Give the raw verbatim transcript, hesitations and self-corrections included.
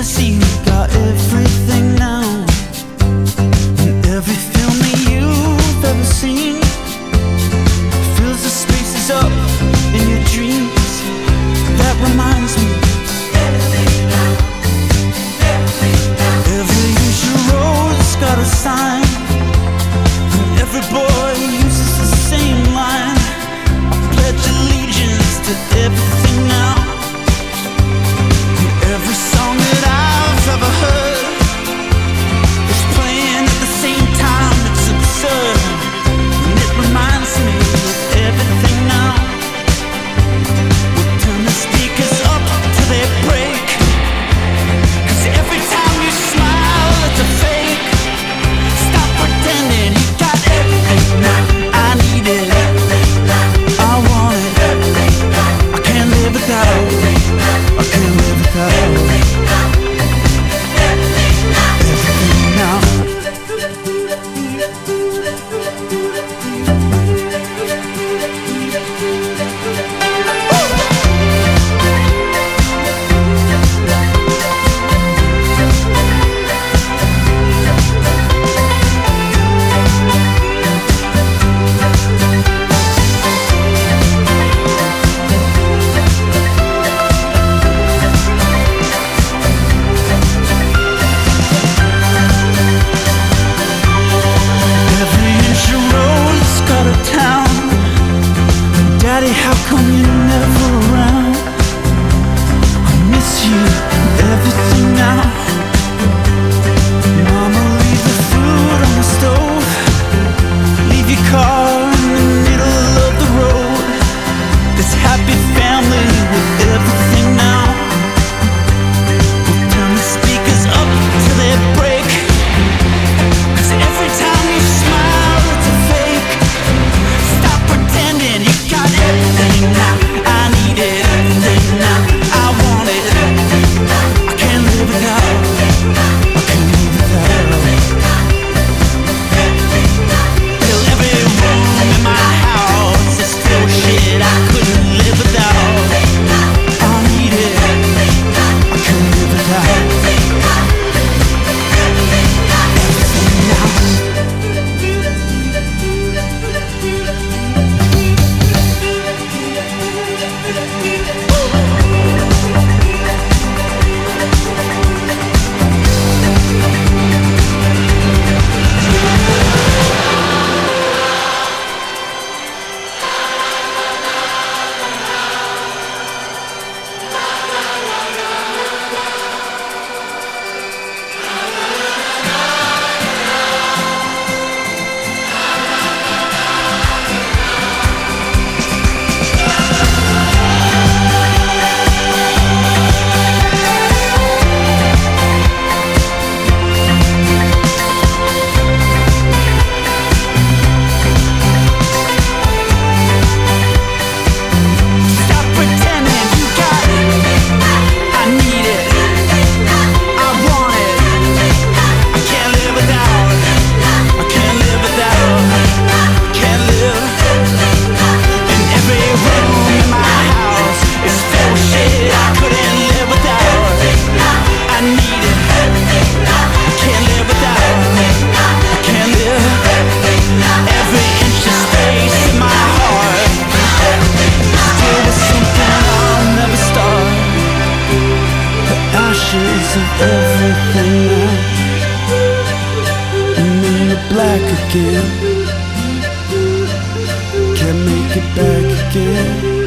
See, you got everything now, and every film that you've ever seen fills the spaces up in your dreams. That reminds me, every usual road's got a sign, and every boy uses the same line. I pledge allegiance to everything now. Every song that I've ever heard is playing at the same time. It's absurd, and it reminds me of everything now. We'll turn the speakers up till they break, 'cause every time you smile it's a fake. Stop pretending you got everything now. I need it, I want it, I can't live without it. I can't live without everything now. Daddy, how come you're never around? I miss you and everything now. Mama, leave the food on the stove, leave your car in the middle of the road. This happy family with everything now. We'll turn the speakers up till they break, 'cause every time you smile it's a fake. Stop pretending you got everything now. I need it, everything now. I want it, I can't live without it. I can't live without it. Till every room in my house is still shit I couldn't live without. I need it, I can't live without it. Everything now. Of everything now, and then the black again. Can't make it back again.